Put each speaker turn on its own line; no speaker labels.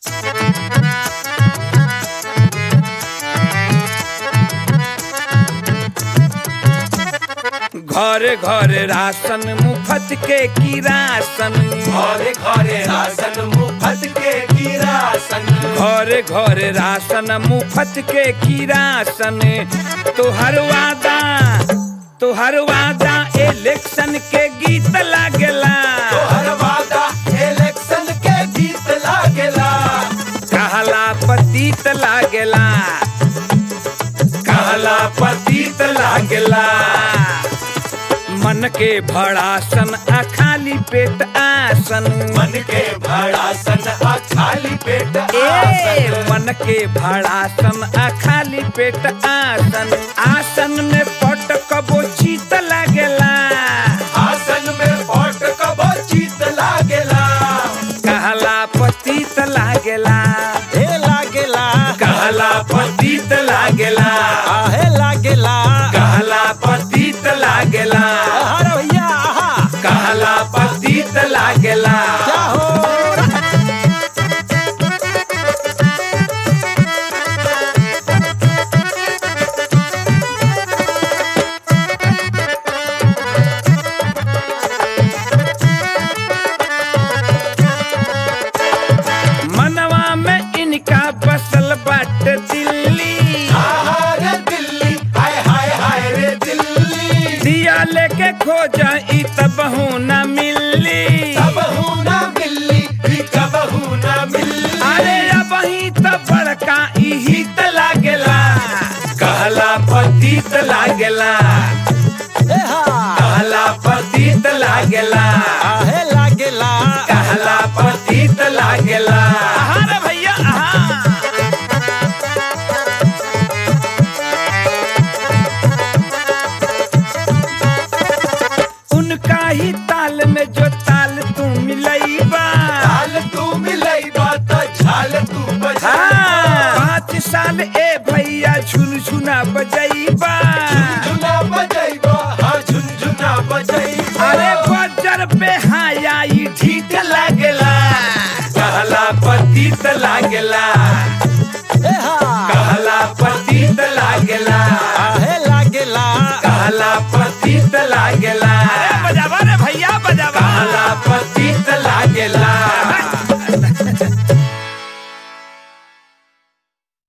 घरे घरे राशन मुफ्त के किरासन,
घरे घरे राशन मुफ्त के किरासन,
घरे घरे राशन मुफ्त के किरासन। तोहर वादा इलेक्शन के गीत लागेला,
तोहर वादा इलेक्शन के गीत लागेला।
कहला पतित लागेला,
कहला पतित लागेला।
मन के भड़ासन आ खाली पेट आसन,
मन के भड़ासन आ खाली पेट
ए
आसन।
मन के भड़ासन आ खाली पेट आसन। आसन में पट कबो चीत लागेला,
आसन में पट कबो चीत लागेला।
कहला पतित लागेला,
हे लागेला,
कहला पतित लागेला।
आहे लागेला,
कहला पतित लागेला।
अरे भैया आहा,
कहला पतित लागेला।
क्या हो
मनवा में इनका बसल बाट दिल्ली।
आहा रे दिल्ली, हाय हाय हाय रे दिल्ली।
दिया लेके खोजा ई तबहू न मिली,
कबहू ना मिली, कबहू ना मिली।
अरे अब ही तो बड़का इही त लागेला,
कहला पतित लागेला।
हे हा,
कहला पतित लागेला।
आहे लागेला,
कहला पतित लागेला।
अरे भैया आहा। उनका ही ताल में जो ताल तू मिलैबा,
ताल तू मिलैबा त झाल तू बजा।
5 साल ए भैया झुनझुना बजैबा।
झुनझुना बजैबा, हाँ झुनझुना बजैबा।
अरे बजर पे हाया ई ठीक लागेला,
कहला पतित लागेला।
हे हा,
कहला पतित लागेला।
आहे